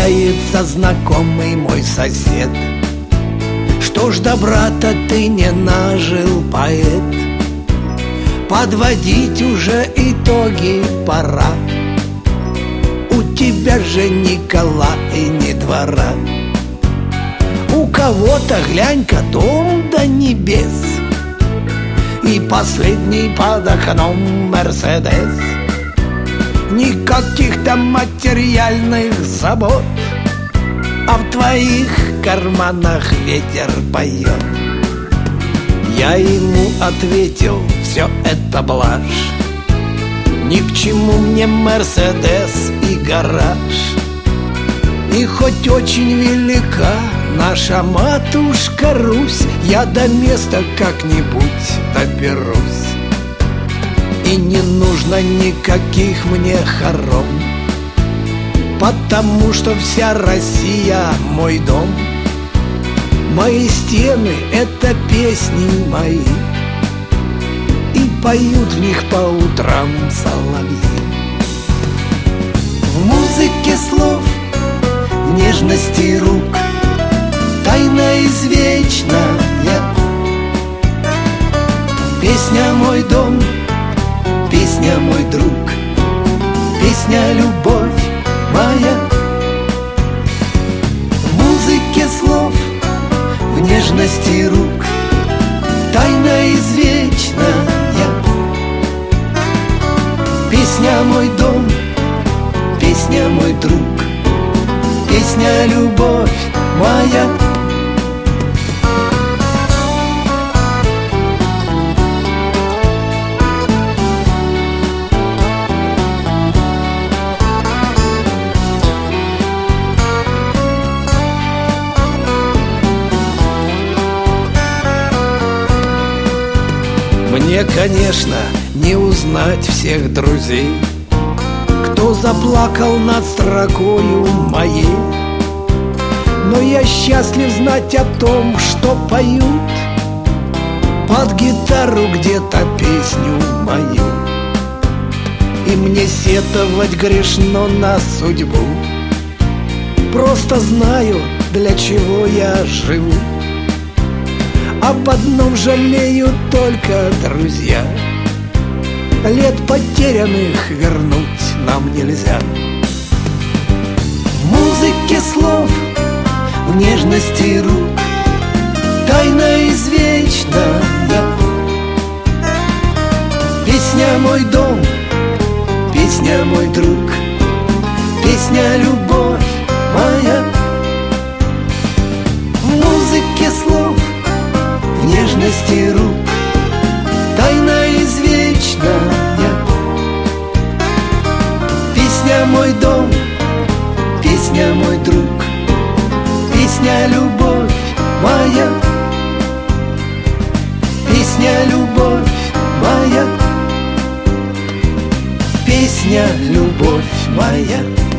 Удивляется знакомый мой сосед: что ж добра-то ты не нажил, поэт? Подводить уже итоги пора. У тебя же ни кола и ни двора. У кого-то, глянь-ка, дом до небес, и последний под окном Мерседес. Никаких там материальных забот, а в твоих карманах ветер поет. Я ему ответил: все это блажь, ни к чему мне Мерседес и гараж. И хоть очень велика наша матушка Русь, я до места как-нибудь доберусь. И не нужно никаких мне хором, потому что вся Россия мой дом. Мои стены — это песни мои, и поют в них по утрам соловьи. В музыке слов, в нежности рук, тайна извечная. Песня мой дом, песня мой друг, песня любовь моя. В музыке слов, в нежности рук, тайна извечная. Песня мой дом, песня мой друг, песня любовь моя. Мне, конечно, не узнать всех друзей, кто заплакал над строкою моей. Но я счастлив знать о том, что поют под гитару где-то песню мою. И мне сетовать грешно на судьбу, просто знаю, для чего я живу. Об одном жалею только, друзья: лет потерянных вернуть нам нельзя. В музыке слов, в нежности рук, тайна извечная. Песня мой дом, песня мой друг, песня любовь моя. В музыке слов, в нежности рук, тайна извечная. Песня мой дом, песня мой друг, песня любовь моя. Песня любовь моя. Песня любовь моя.